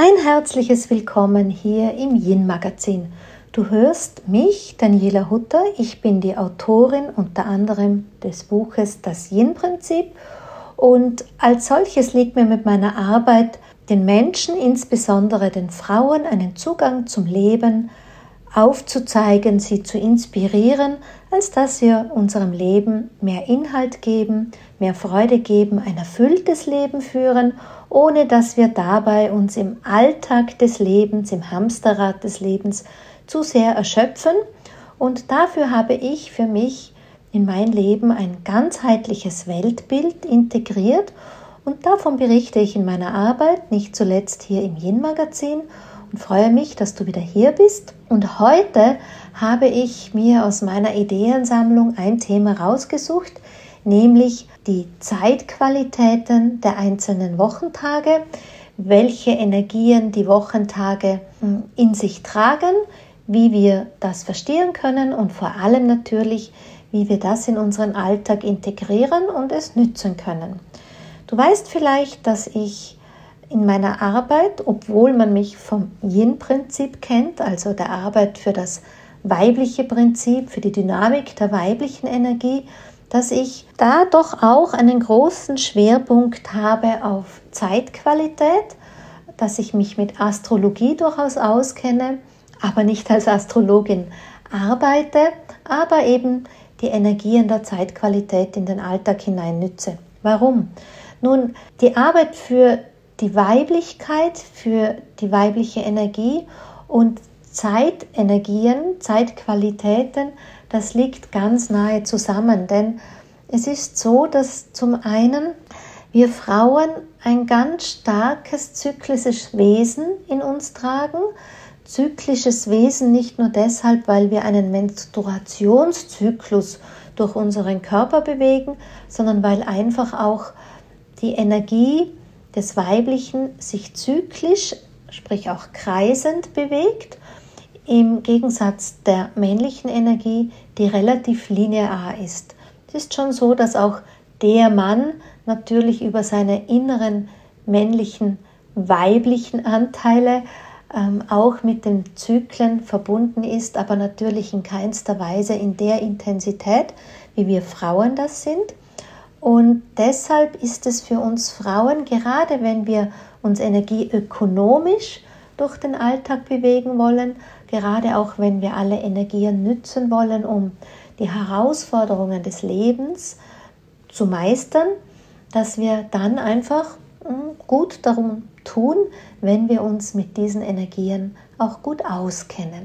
Ein herzliches Willkommen hier im Yin-Magazin. Du hörst mich, Daniela Hutter. Ich bin die Autorin unter anderem des Buches Das Yin-Prinzip und als solches liegt mir mit meiner Arbeit den Menschen, insbesondere den Frauen, einen Zugang zum Leben aufzuzeigen, sie zu inspirieren, als dass wir unserem Leben mehr Inhalt geben, mehr Freude geben, ein erfülltes Leben führen, ohne dass wir dabei uns im Alltag des Lebens, im Hamsterrad des Lebens zu sehr erschöpfen. Und dafür habe ich für mich in mein Leben ein ganzheitliches Weltbild integriert und davon berichte ich in meiner Arbeit, nicht zuletzt hier im Yin-Magazin, und freue mich, dass du wieder hier bist. Und heute habe ich mir aus meiner Ideensammlung ein Thema rausgesucht, nämlich die Zeitqualitäten der einzelnen Wochentage, welche Energien die Wochentage in sich tragen, wie wir das verstehen können und vor allem natürlich, wie wir das in unseren Alltag integrieren und es nützen können. Du weißt vielleicht, dass ich in meiner Arbeit, obwohl man mich vom Yin-Prinzip kennt, also der Arbeit für das weibliche Prinzip, für die Dynamik der weiblichen Energie, dass ich da doch auch einen großen Schwerpunkt habe auf Zeitqualität, dass ich mich mit Astrologie durchaus auskenne, aber nicht als Astrologin arbeite, aber eben die Energien der Zeitqualität in den Alltag hinein nütze. Warum? Nun, die Arbeit für die Weiblichkeit, für die weibliche Energie und Zeitenergien, Zeitqualitäten, das liegt ganz nahe zusammen, denn es ist so, dass zum einen wir Frauen ein ganz starkes zyklisches Wesen in uns tragen. Zyklisches Wesen nicht nur deshalb, weil wir einen Menstruationszyklus durch unseren Körper bewegen, sondern weil einfach auch die Energie des Weiblichen sich zyklisch, sprich auch kreisend bewegt, im Gegensatz der männlichen Energie, die relativ linear ist. Es ist schon so, dass auch der Mann natürlich über seine inneren männlichen, weiblichen Anteile auch mit den Zyklen verbunden ist, aber natürlich in keinster Weise in der Intensität, wie wir Frauen das sind. Und deshalb ist es für uns Frauen, gerade wenn wir uns energieökonomisch durch den Alltag bewegen wollen, gerade auch wenn wir alle Energien nützen wollen, um die Herausforderungen des Lebens zu meistern, dass wir dann einfach gut darum tun, wenn wir uns mit diesen Energien auch gut auskennen.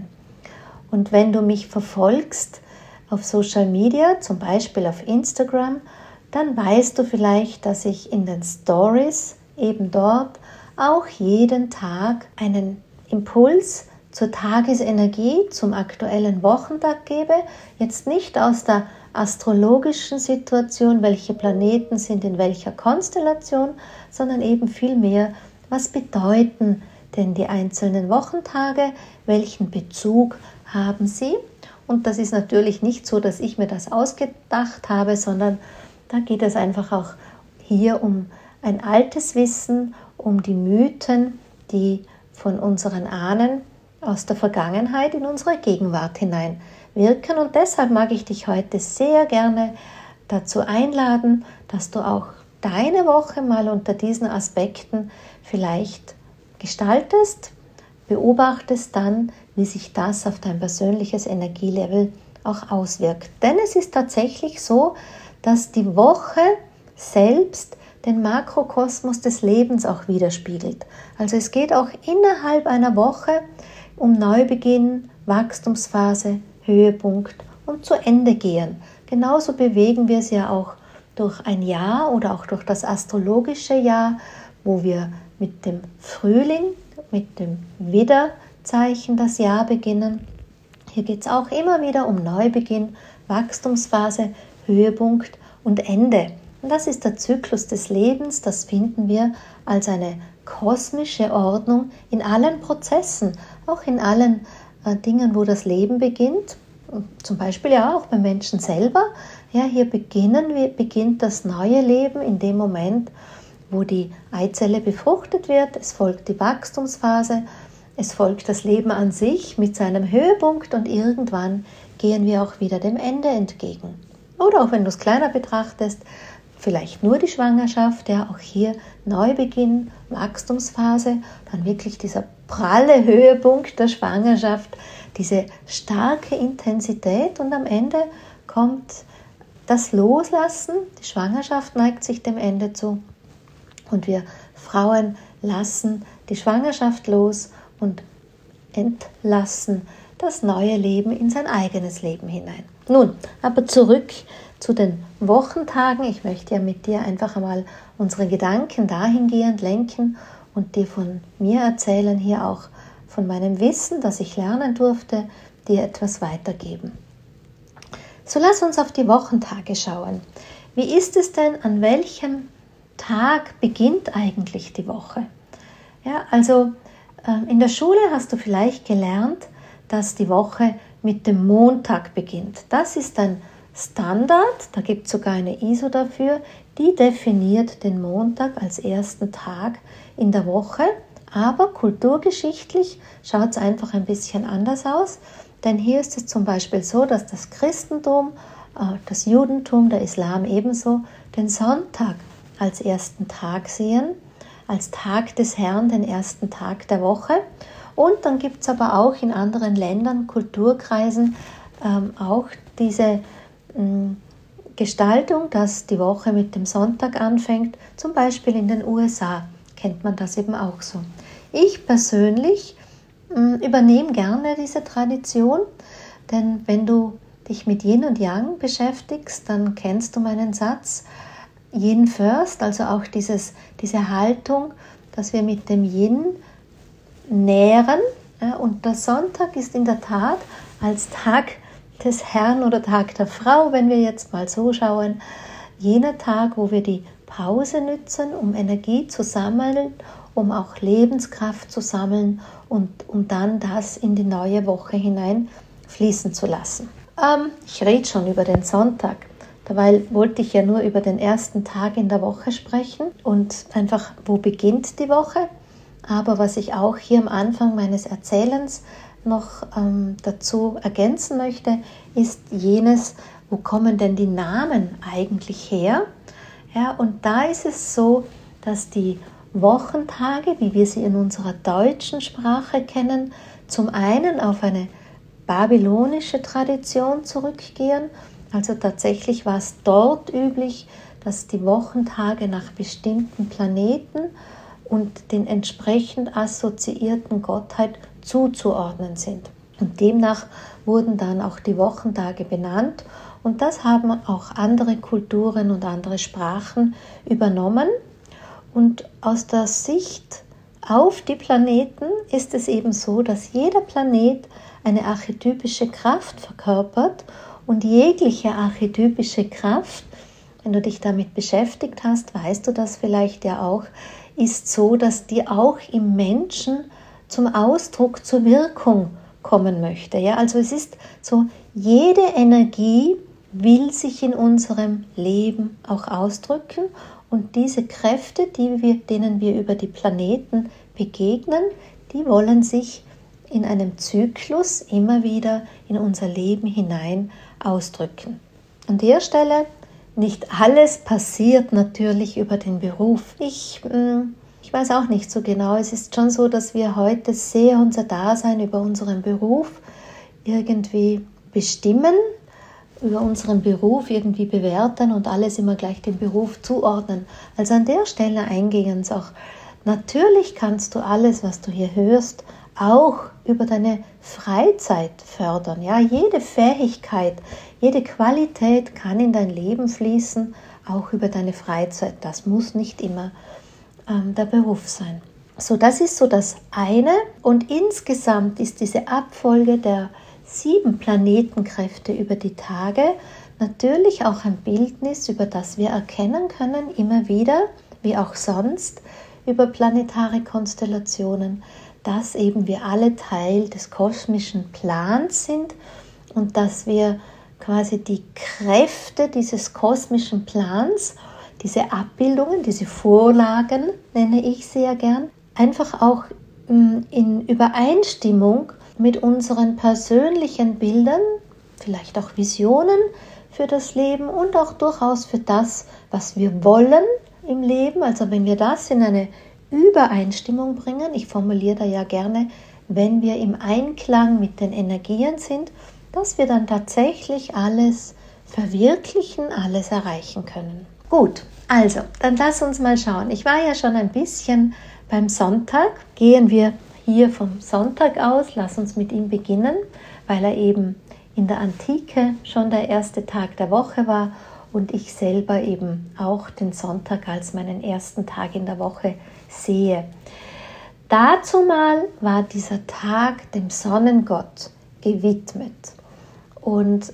Und wenn du mich verfolgst auf Social Media, zum Beispiel auf Instagram, dann weißt du vielleicht, dass ich in den Stories eben dort auch jeden Tag einen Impuls zur Tagesenergie, zum aktuellen Wochentag gebe. Jetzt nicht aus der astrologischen Situation, welche Planeten sind in welcher Konstellation, sondern eben vielmehr, was bedeuten denn die einzelnen Wochentage, welchen Bezug haben sie? Und das ist natürlich nicht so, dass ich mir das ausgedacht habe, sondern da geht es einfach auch hier um ein altes Wissen, um die Mythen, die von unseren Ahnen aus der Vergangenheit in unsere Gegenwart hinein wirken. Und deshalb mag ich dich heute sehr gerne dazu einladen, dass du auch deine Woche mal unter diesen Aspekten vielleicht gestaltest, beobachtest dann, wie sich das auf dein persönliches Energielevel auch auswirkt. Denn es ist tatsächlich so, dass die Woche selbst den Makrokosmos des Lebens auch widerspiegelt. Also es geht auch innerhalb einer Woche um Neubeginn, Wachstumsphase, Höhepunkt und zu Ende gehen. Genauso bewegen wir es ja auch durch ein Jahr oder auch durch das astrologische Jahr, wo wir mit dem Frühling, mit dem Widderzeichen das Jahr beginnen. Hier geht es auch immer wieder um Neubeginn, Wachstumsphase, Höhepunkt und Ende. Und das ist der Zyklus des Lebens, das finden wir als eine kosmische Ordnung in allen Prozessen, auch in allen Dingen, wo das Leben beginnt. Zum Beispiel ja auch beim Menschen selber. Ja, hier beginnt das neue Leben in dem Moment, wo die Eizelle befruchtet wird, es folgt die Wachstumsphase, es folgt das Leben an sich mit seinem Höhepunkt und irgendwann gehen wir auch wieder dem Ende entgegen. Oder auch wenn du es kleiner betrachtest, vielleicht nur die Schwangerschaft, ja, auch hier Neubeginn, Wachstumsphase, dann wirklich dieser pralle Höhepunkt der Schwangerschaft, diese starke Intensität und am Ende kommt das Loslassen, die Schwangerschaft neigt sich dem Ende zu und wir Frauen lassen die Schwangerschaft los und entlassen das neue Leben in sein eigenes Leben hinein. Nun, aber zurück zu den Wochentagen. Ich möchte ja mit dir einfach einmal unsere Gedanken dahingehend lenken und dir von mir erzählen, hier auch von meinem Wissen, das ich lernen durfte, dir etwas weitergeben. So lass uns auf die Wochentage schauen. Wie ist es denn, an welchem Tag beginnt eigentlich die Woche? Ja, also in der Schule hast du vielleicht gelernt, dass die Woche mit dem Montag beginnt. Das ist ein Standard, da gibt es sogar eine ISO dafür, die definiert den Montag als ersten Tag in der Woche. Aber kulturgeschichtlich schaut es einfach ein bisschen anders aus, denn hier ist es zum Beispiel so, dass das Christentum, das Judentum, der Islam ebenso den Sonntag als ersten Tag sehen, als Tag des Herrn, den ersten Tag der Woche. Und dann gibt es aber auch in anderen Ländern, Kulturkreisen, auch diese Gestaltung, dass die Woche mit dem Sonntag anfängt. Zum Beispiel in den USA kennt man das eben auch so. Ich persönlich übernehme gerne diese Tradition, denn wenn du dich mit Yin und Yang beschäftigst, dann kennst du meinen Satz, Yin first, also auch diese Haltung, dass wir mit dem Yin nähren. Ja, und der Sonntag ist in der Tat als Tag des Herrn oder Tag der Frau, wenn wir jetzt mal so schauen, jener Tag, wo wir die Pause nützen, um Energie zu sammeln, um auch Lebenskraft zu sammeln und um dann das in die neue Woche hinein fließen zu lassen. Ich rede schon über den Sonntag. Dabei wollte ich ja nur über den ersten Tag in der Woche sprechen und einfach, wo beginnt die Woche. Aber was ich auch hier am Anfang meines Erzählens noch dazu ergänzen möchte, ist jenes, wo kommen denn die Namen eigentlich her? Ja, und da ist es so, dass die Wochentage, wie wir sie in unserer deutschen Sprache kennen, zum einen auf eine babylonische Tradition zurückgehen. Also tatsächlich war es dort üblich, dass die Wochentage nach bestimmten Planeten und den entsprechend assoziierten Gottheit zuzuordnen sind. Und demnach wurden dann auch die Wochentage benannt und das haben auch andere Kulturen und andere Sprachen übernommen. Und aus der Sicht auf die Planeten ist es eben so, dass jeder Planet eine archetypische Kraft verkörpert und jegliche archetypische Kraft, wenn du dich damit beschäftigt hast, weißt du das vielleicht ja auch, ist so, dass die auch im Menschen zum Ausdruck, zur Wirkung kommen möchte. Ja, also es ist so, jede Energie will sich in unserem Leben auch ausdrücken und diese Kräfte, denen wir über die Planeten begegnen, die wollen sich in einem Zyklus immer wieder in unser Leben hinein ausdrücken. An der Stelle, nicht alles passiert natürlich über den Beruf. Ich weiß auch nicht so genau. Es ist schon so, dass wir heute sehr unser Dasein über unseren Beruf irgendwie bestimmen, über unseren Beruf irgendwie bewerten und alles immer gleich dem Beruf zuordnen. Also an der Stelle eingehend auch, natürlich kannst du alles, was du hier hörst, auch über deine Freizeit fördern. Ja, jede Fähigkeit, jede Qualität kann in dein Leben fließen, auch über deine Freizeit. Das muss nicht immer der Beruf sein. So, das ist so das eine. Und insgesamt ist diese Abfolge der 7 Planetenkräfte über die Tage natürlich auch ein Bildnis, über das wir erkennen können, immer wieder, wie auch sonst, über planetare Konstellationen, dass eben wir alle Teil des kosmischen Plans sind und dass wir quasi die Kräfte dieses kosmischen Plans, diese Abbildungen, diese Vorlagen, nenne ich sehr gern, einfach auch in Übereinstimmung mit unseren persönlichen Bildern, vielleicht auch Visionen für das Leben und auch durchaus für das, was wir wollen im Leben. Also wenn wir das in eine Übereinstimmung bringen, ich formuliere da ja gerne, wenn wir im Einklang mit den Energien sind, dass wir dann tatsächlich alles verwirklichen, alles erreichen können. Gut, also, dann lass uns mal schauen. Ich war ja schon ein bisschen beim Sonntag. Gehen wir hier vom Sonntag aus, lass uns mit ihm beginnen, weil er eben in der Antike schon der erste Tag der Woche war und ich selber eben auch den Sonntag als meinen ersten Tag in der Woche sehe. Dazumal war dieser Tag dem Sonnengott gewidmet und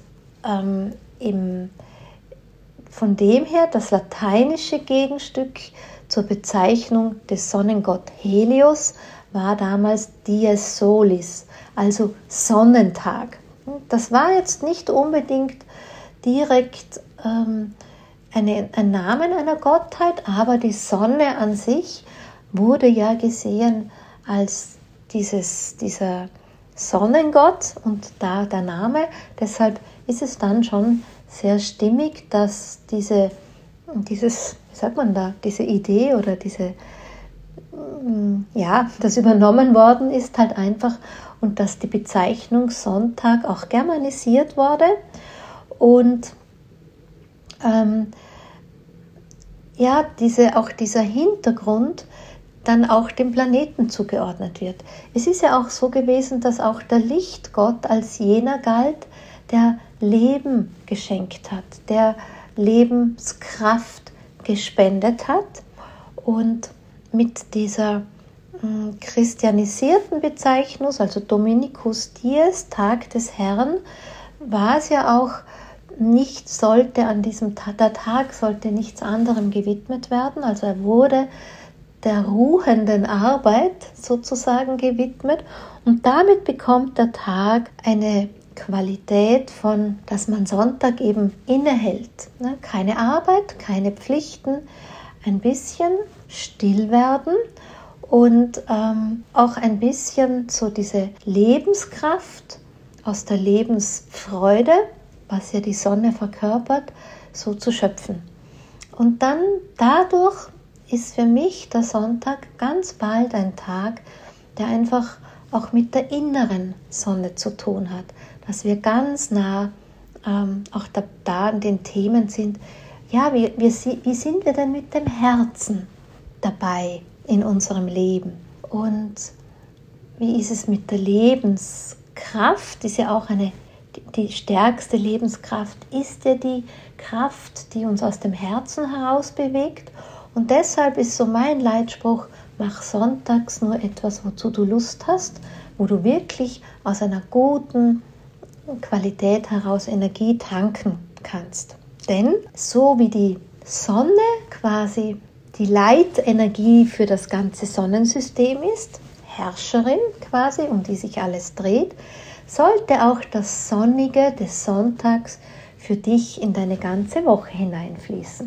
von dem her das lateinische Gegenstück zur Bezeichnung des Sonnengott Helios war damals Dies Solis, also Sonnentag. Das war jetzt nicht unbedingt direkt ein Name einer Gottheit, aber die Sonne an sich wurde ja gesehen als dieser Sonnengott und da der Name. Deshalb ist es dann schon sehr stimmig, dass diese Idee oder das übernommen worden ist halt einfach und dass die Bezeichnung Sonntag auch germanisiert wurde und dieser Hintergrund dann auch dem Planeten zugeordnet wird. Es ist ja auch so gewesen, dass auch der Lichtgott als jener galt, der Leben geschenkt hat, der Lebenskraft gespendet hat und mit dieser christianisierten Bezeichnung, also Dominicus Dies, Tag des Herrn, war es ja auch der Tag sollte nichts anderem gewidmet werden, also er wurde der ruhenden Arbeit sozusagen gewidmet und damit bekommt der Tag eine Qualität von, dass man Sonntag eben innehält. Keine Arbeit, keine Pflichten, ein bisschen still werden und auch ein bisschen so diese Lebenskraft aus der Lebensfreude, was ja die Sonne verkörpert, so zu schöpfen. Und dann dadurch ist für mich der Sonntag ganz bald ein Tag, der einfach auch mit der inneren Sonne zu tun hat, dass wir ganz nah auch da an den Themen sind. Ja, wie sind wir denn mit dem Herzen dabei in unserem Leben? Und wie ist es mit der Lebenskraft? Ist ja auch die stärkste Lebenskraft, ist ja die Kraft, die uns aus dem Herzen heraus bewegt. Und deshalb ist so mein Leitspruch, mach sonntags nur etwas, wozu du Lust hast, wo du wirklich aus einer guten Qualität heraus Energie tanken kannst. Denn so wie die Sonne quasi die Leitenergie für das ganze Sonnensystem ist, Herrscherin quasi, um die sich alles dreht, sollte auch das Sonnige des Sonntags für dich in deine ganze Woche hineinfließen.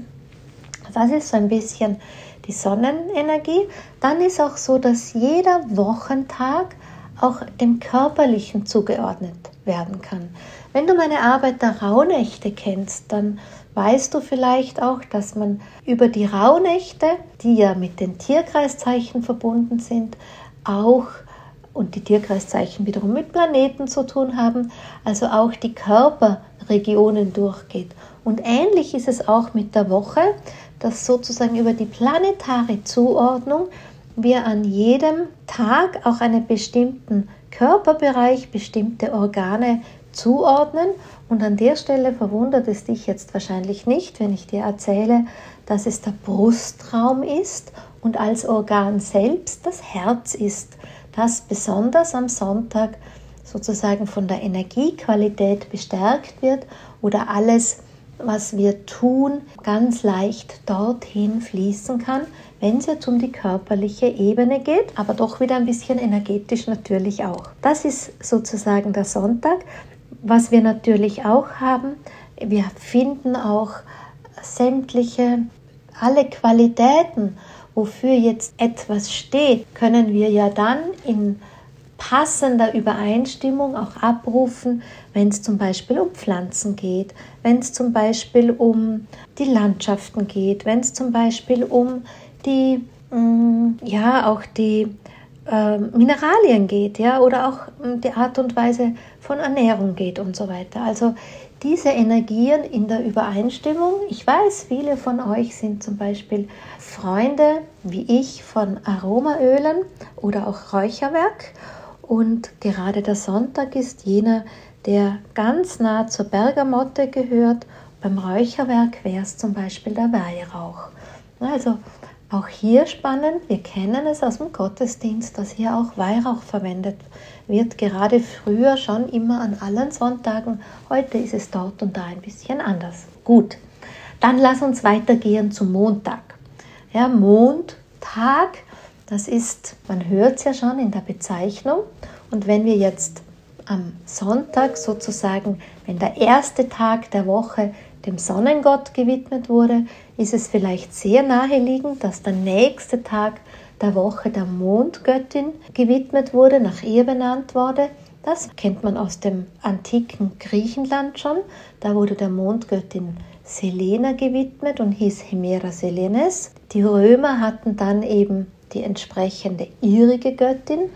Das ist so ein bisschen die Sonnenenergie. Dann ist auch so, dass jeder Wochentag auch dem Körperlichen zugeordnet werden kann. Wenn du meine Arbeit der Rauhnächte kennst, dann weißt du vielleicht auch, dass man über die Rauhnächte, die ja mit den Tierkreiszeichen verbunden sind, auch und die Tierkreiszeichen wiederum mit Planeten zu tun haben, also auch die Körperregionen durchgeht. Und ähnlich ist es auch mit der Woche, dass sozusagen über die planetare Zuordnung wir an jedem Tag auch einen bestimmten Körperbereich, bestimmte Organe zuordnen. Und an der Stelle verwundert es dich jetzt wahrscheinlich nicht, wenn ich dir erzähle, dass es der Brustraum ist und als Organ selbst das Herz ist, das besonders am Sonntag sozusagen von der Energiequalität bestärkt wird oder alles, was wir tun, ganz leicht dorthin fließen kann, wenn es jetzt um die körperliche Ebene geht, aber doch wieder ein bisschen energetisch natürlich auch. Das ist sozusagen der Sonntag. Was wir natürlich auch haben, wir finden auch sämtliche alle Qualitäten, wofür jetzt etwas steht, können wir ja dann in passender Übereinstimmung auch abrufen, wenn es zum Beispiel um Pflanzen geht, wenn es zum Beispiel um die Landschaften geht, wenn es zum Beispiel um die, auch die Mineralien geht, ja, oder auch die Art und Weise von Ernährung geht und so weiter. Also diese Energien in der Übereinstimmung. Ich weiß, viele von euch sind zum Beispiel Freunde, wie ich, von Aromaölen oder auch Räucherwerk. Und gerade der Sonntag ist jener, der ganz nah zur Bergamotte gehört. Beim Räucherwerk wäre es zum Beispiel der Weihrauch. Also auch hier spannend, wir kennen es aus dem Gottesdienst, dass hier auch Weihrauch verwendet wird, gerade früher schon immer an allen Sonntagen. Heute ist es dort und da ein bisschen anders. Gut, dann lass uns weitergehen zum Montag. Ja, Mondtag, das ist, man hört es ja schon in der Bezeichnung. Und wenn wir jetzt am Sonntag sozusagen, wenn der erste Tag der Woche dem Sonnengott gewidmet wurde, ist es vielleicht sehr naheliegend, dass der nächste Tag der Woche der Mondgöttin gewidmet wurde, nach ihr benannt wurde. Das kennt man aus dem antiken Griechenland schon. Da wurde der Mondgöttin Selena gewidmet und hieß Hemera Selenes. Die Römer hatten dann eben die entsprechende ihrige Göttin.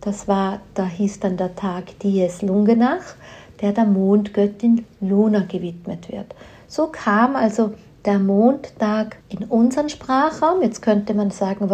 Da hieß dann der Tag Dies Lungenach, der Mondgöttin Luna gewidmet wird. So kam also der Mondtag in unseren Sprachraum. Jetzt könnte man sagen,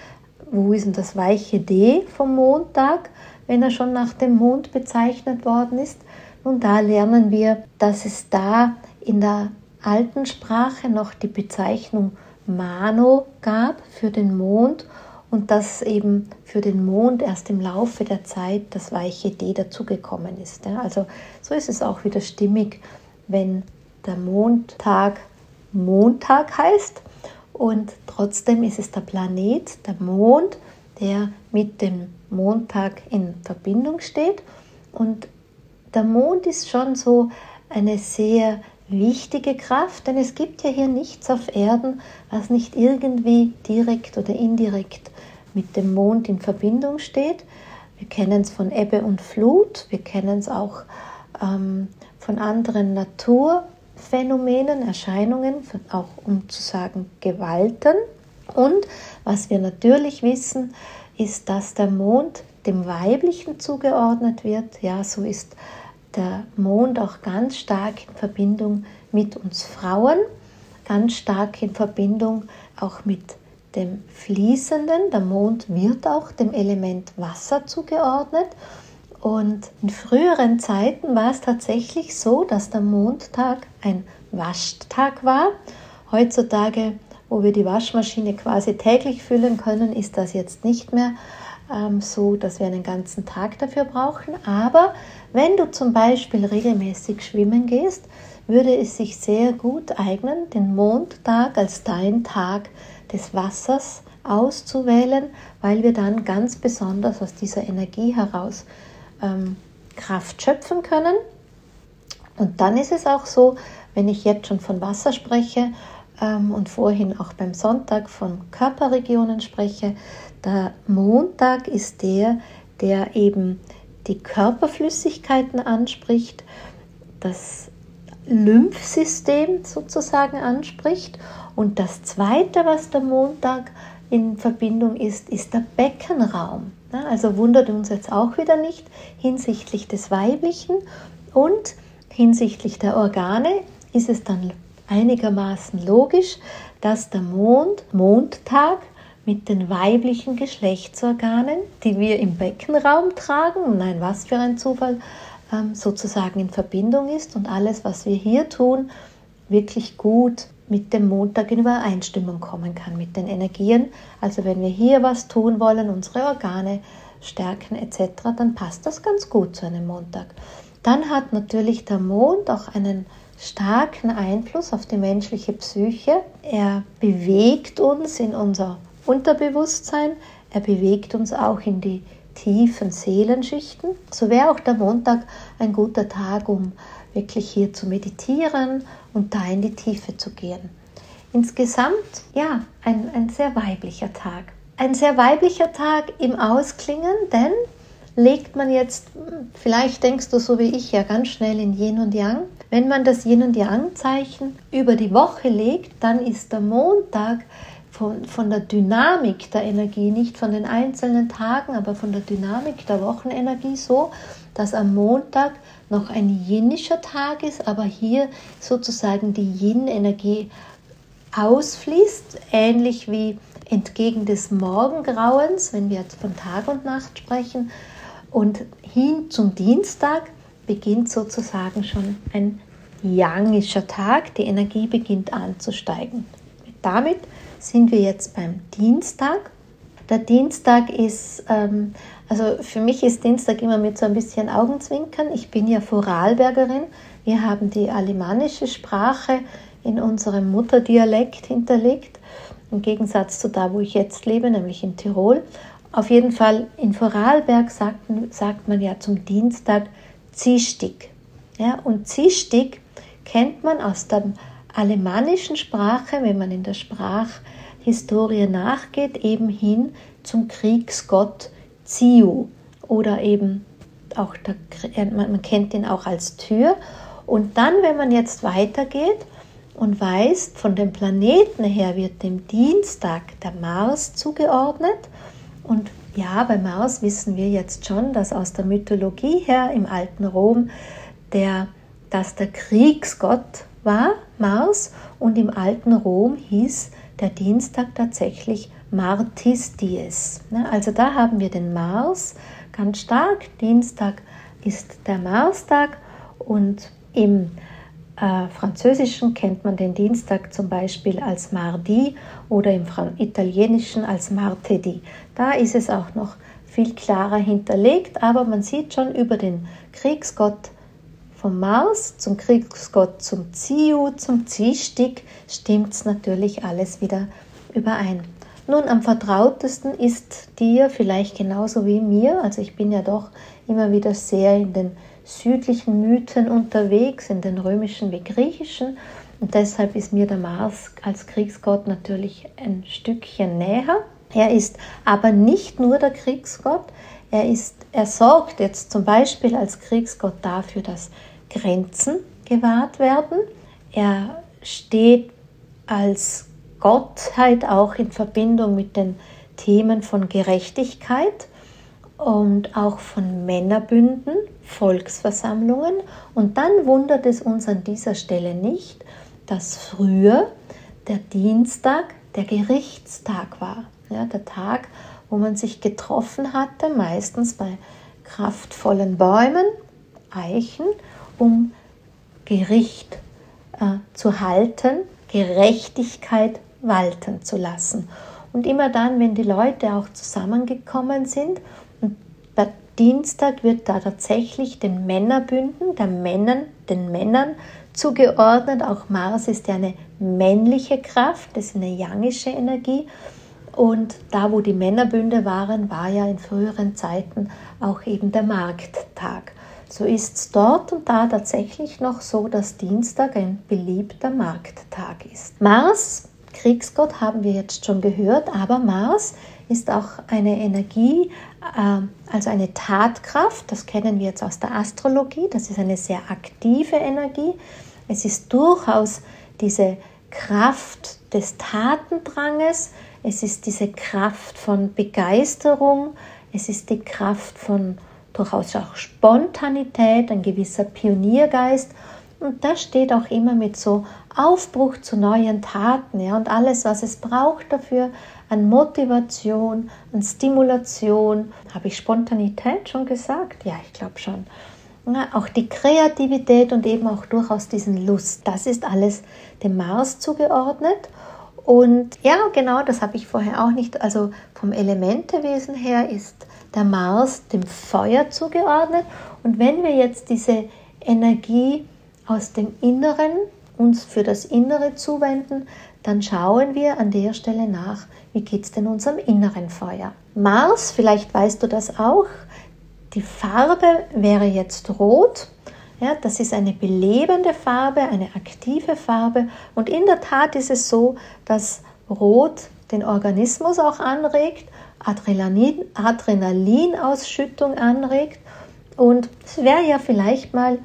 wo ist denn das weiche D vom Montag, wenn er schon nach dem Mond bezeichnet worden ist? Nun, da lernen wir, dass es da in der alten Sprache noch die Bezeichnung Mano gab für den Mond und dass eben für den Mond erst im Laufe der Zeit das weiche D dazugekommen ist. Also so ist es auch wieder stimmig, wenn der Montag Montag heißt und trotzdem ist es der Planet, der Mond, der mit dem Montag in Verbindung steht. Und der Mond ist schon so eine sehr wichtige Kraft, denn es gibt ja hier nichts auf Erden, was nicht irgendwie direkt oder indirekt mit dem Mond in Verbindung steht. Wir kennen es von Ebbe und Flut, wir kennen es auch von anderen Naturphänomenen, Erscheinungen, auch um zu sagen Gewalten. Und was wir natürlich wissen, ist, dass der Mond dem Weiblichen zugeordnet wird. Ja, so ist der Mond auch ganz stark in Verbindung mit uns Frauen, ganz stark in Verbindung auch mit dem Fließenden. Der Mond wird auch dem Element Wasser zugeordnet. Und in früheren Zeiten war es tatsächlich so, dass der Mondtag ein Waschtag war. Heutzutage, wo wir die Waschmaschine quasi täglich füllen können, ist das jetzt nicht mehr so, dass wir einen ganzen Tag dafür brauchen. Aber wenn du zum Beispiel regelmäßig schwimmen gehst, würde es sich sehr gut eignen, den Mondtag als dein Tag des Wassers auszuwählen, weil wir dann ganz besonders aus dieser Energie heraus Kraft schöpfen können. Und dann ist es auch so, wenn ich jetzt schon von Wasser spreche und vorhin auch beim Sonntag von Körperregionen spreche, der Montag ist der eben die Körperflüssigkeiten anspricht, das Lymphsystem sozusagen anspricht. Und das Zweite, was der Montag in Verbindung ist der Beckenraum. Also wundert uns jetzt auch wieder nicht hinsichtlich des Weiblichen und hinsichtlich der Organe ist es dann einigermaßen logisch, dass der Mondtag mit den weiblichen Geschlechtsorganen, die wir im Beckenraum tragen, nein, was für ein Zufall, sozusagen in Verbindung ist und alles, was wir hier tun, wirklich gut mit dem Montag in Übereinstimmung kommen kann, mit den Energien. Also wenn wir hier was tun wollen, unsere Organe stärken etc., dann passt das ganz gut zu einem Montag. Dann hat natürlich der Mond auch einen starken Einfluss auf die menschliche Psyche. Er bewegt uns in unser Unterbewusstsein, er bewegt uns auch in die tiefen Seelenschichten. So wäre auch der Montag ein guter Tag, um wirklich hier zu meditieren und da in die Tiefe zu gehen. insgesamt, ja, ein sehr weiblicher Tag. Ein sehr weiblicher Tag im Ausklingen, denn legt man jetzt, vielleicht denkst du so wie ich ja ganz schnell in Yin und Yang. Wenn man das Yin und Yang Zeichen über die Woche legt, dann ist der Montag von der Dynamik der Energie, nicht von den einzelnen Tagen, aber von der Dynamik der Wochenenergie so, dass am Montag noch ein Yinischer Tag ist, aber hier sozusagen die Yin-Energie ausfließt, ähnlich wie entgegen des Morgengrauens, wenn wir jetzt von Tag und Nacht sprechen. Und hin zum Dienstag beginnt sozusagen schon ein Yangischer Tag, die Energie beginnt anzusteigen. Damit sind wir jetzt beim Dienstag. Der Dienstag ist, also für mich ist Dienstag immer mit so ein bisschen Augenzwinkern. Ich bin ja Vorarlbergerin. Wir haben die alemannische Sprache in unserem Mutterdialekt hinterlegt, im Gegensatz zu da, wo ich jetzt lebe, nämlich in Tirol. Auf jeden Fall in Vorarlberg sagt man ja zum Dienstag Ziehstig. Ja, und Ziehstig kennt man aus der alemannischen Sprache, wenn man in der Sprachhistorie nachgeht, eben hin zum Kriegsgott Ziu oder eben auch, man kennt ihn auch als Tür. Und dann, wenn man jetzt weitergeht und weiß, von den Planeten her wird dem Dienstag der Mars zugeordnet. Und ja, bei Mars wissen wir jetzt schon, dass aus der Mythologie her im alten Rom, dass der Kriegsgott war, Mars, und im alten Rom hieß der Dienstag tatsächlich Martis Dies. Also da haben wir den Mars ganz stark. Dienstag ist der Marstag und im Französischen kennt man den Dienstag zum Beispiel als Mardi oder im Italienischen als Martedì. Da ist es auch noch viel klarer hinterlegt, aber man sieht schon über den Kriegsgott vom Mars zum Kriegsgott zum Ziu, zum Ziehstig, stimmt es natürlich alles wieder überein. Nun, am vertrautesten ist dir vielleicht genauso wie mir, also ich bin ja doch immer wieder sehr in den südlichen Mythen unterwegs, in den römischen wie griechischen, und deshalb ist mir der Mars als Kriegsgott natürlich ein Stückchen näher. Er ist aber nicht nur der Kriegsgott, er sorgt jetzt zum Beispiel als Kriegsgott dafür, dass Grenzen gewahrt werden. Er steht als Gottheit auch in Verbindung mit den Themen von Gerechtigkeit und auch von Männerbünden, Volksversammlungen. Und dann wundert es uns an dieser Stelle nicht, dass früher der Dienstag der Gerichtstag war. Ja, der Tag, wo man sich getroffen hatte, meistens bei kraftvollen Bäumen, Eichen, um Gericht zu halten, Gerechtigkeit walten zu lassen. Und immer dann, wenn die Leute auch zusammengekommen sind, und bei Dienstag wird da tatsächlich den Männerbünden, den Männern zugeordnet. Auch Mars ist ja eine männliche Kraft, das ist eine yangische Energie. Und da, wo die Männerbünde waren, war ja in früheren Zeiten auch eben der Markttag. So ist es dort und da tatsächlich noch so, dass Dienstag ein beliebter Markttag ist. Mars, Kriegsgott, haben wir jetzt schon gehört, aber Mars ist auch eine Energie, also eine Tatkraft, das kennen wir jetzt aus der Astrologie, das ist eine sehr aktive Energie. Es ist durchaus diese Kraft des Tatendranges, es ist diese Kraft von Begeisterung, es ist die Kraft von durchaus auch Spontanität, ein gewisser Pioniergeist. Und das steht auch immer mit so Aufbruch zu neuen Taten, ja, und alles, was es braucht dafür, an Motivation, an Stimulation. Habe ich Spontanität schon gesagt? Ja, ich glaube schon. Ja, auch die Kreativität und eben auch durchaus diesen Lust, das ist alles dem Mars zugeordnet. Und ja, genau, das habe ich vorher auch nicht, also vom Elementewesen her ist der Mars dem Feuer zugeordnet. Und wenn wir jetzt diese Energie aus dem Inneren uns für das Innere zuwenden, dann schauen wir an der Stelle nach, wie geht es denn unserem inneren Feuer. Mars, vielleicht weißt du das auch, die Farbe wäre jetzt rot. Ja, das ist eine belebende Farbe, eine aktive Farbe und in der Tat ist es so, dass Rot den Organismus auch anregt, Adrenalinausschüttung anregt und es wäre ja vielleicht mal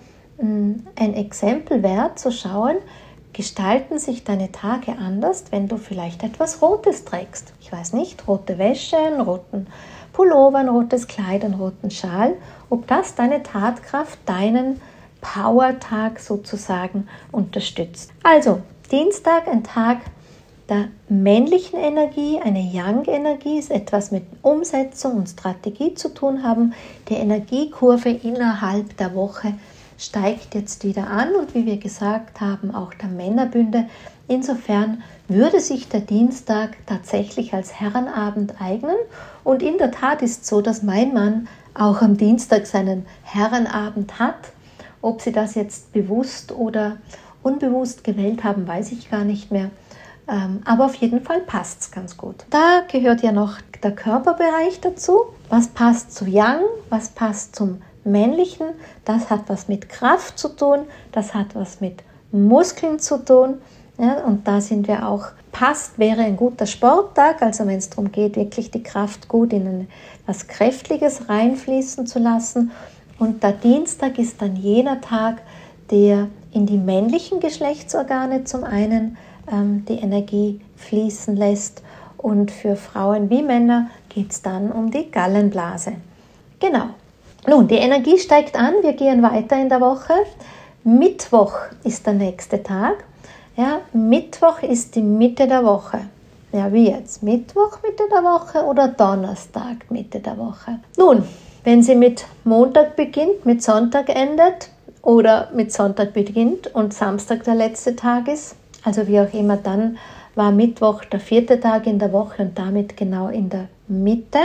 ein Exempel wert zu schauen, gestalten sich deine Tage anders, wenn du vielleicht etwas Rotes trägst. Ich weiß nicht, rote Wäsche, einen roten Pullover, ein rotes Kleid, einen roten Schal, ob das deine Tatkraft, deinen Power-Tag sozusagen unterstützt. Also, Dienstag, ein Tag der männlichen Energie, eine Yang-Energie, ist etwas mit Umsetzung und Strategie zu tun haben. Die Energiekurve innerhalb der Woche steigt jetzt wieder an und wie wir gesagt haben, auch der Männerbünde. Insofern würde sich der Dienstag tatsächlich als Herrenabend eignen und in der Tat ist es so, dass mein Mann auch am Dienstag seinen Herrenabend hat. Ob sie das jetzt bewusst oder unbewusst gewählt haben, weiß ich gar nicht mehr. Aber auf jeden Fall passt es ganz gut. Da gehört ja noch der Körperbereich dazu. Was passt zu Yang, was passt zum Männlichen? Das hat was mit Kraft zu tun, das hat was mit Muskeln zu tun. Ja, und da sind wir auch, wäre ein guter Sporttag, also wenn es darum geht, wirklich die Kraft gut in etwas Kräftiges reinfließen zu lassen. Und der Dienstag ist dann jener Tag, der in die männlichen Geschlechtsorgane zum einen die Energie fließen lässt und für Frauen wie Männer geht es dann um die Gallenblase. Genau. Nun, die Energie steigt an, wir gehen weiter in der Woche. Mittwoch ist der nächste Tag. Ja, Mittwoch ist die Mitte der Woche. Ja, wie jetzt? Mittwoch Mitte der Woche oder Donnerstag Mitte der Woche? Nun, wenn sie mit Montag beginnt, mit Sonntag endet oder mit Sonntag beginnt und Samstag der letzte Tag ist, also wie auch immer, dann war Mittwoch der 4. Tag in der Woche und damit genau in der Mitte.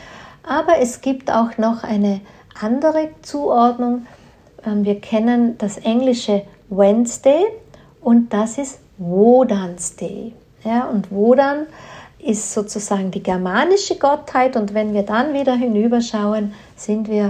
Aber es gibt auch noch eine andere Zuordnung. Wir kennen das englische Wednesday und das ist Wodan's Day. Ja, und Wodan ist sozusagen die germanische Gottheit und wenn wir dann wieder hinüberschauen, sind wir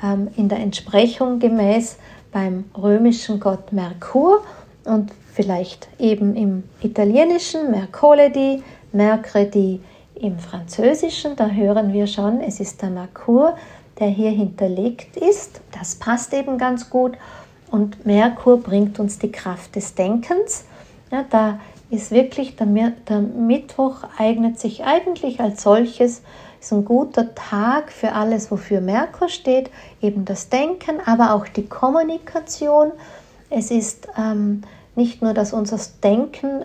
in der Entsprechung gemäß beim römischen Gott Merkur und vielleicht eben im italienischen Mercoledì, Mercredi im französischen, da hören wir schon, es ist der Merkur, der hier hinterlegt ist. Das passt eben ganz gut und Merkur bringt uns die Kraft des Denkens. Ja, da ist wirklich der Mittwoch eignet sich eigentlich als solches, ist ein guter Tag für alles, wofür Merkur steht, eben das Denken, aber auch die Kommunikation. Es ist nicht nur, dass unser Denken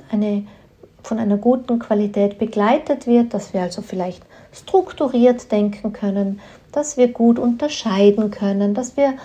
von einer guten Qualität begleitet wird, dass wir also vielleicht strukturiert denken können, dass wir gut unterscheiden können, dass wir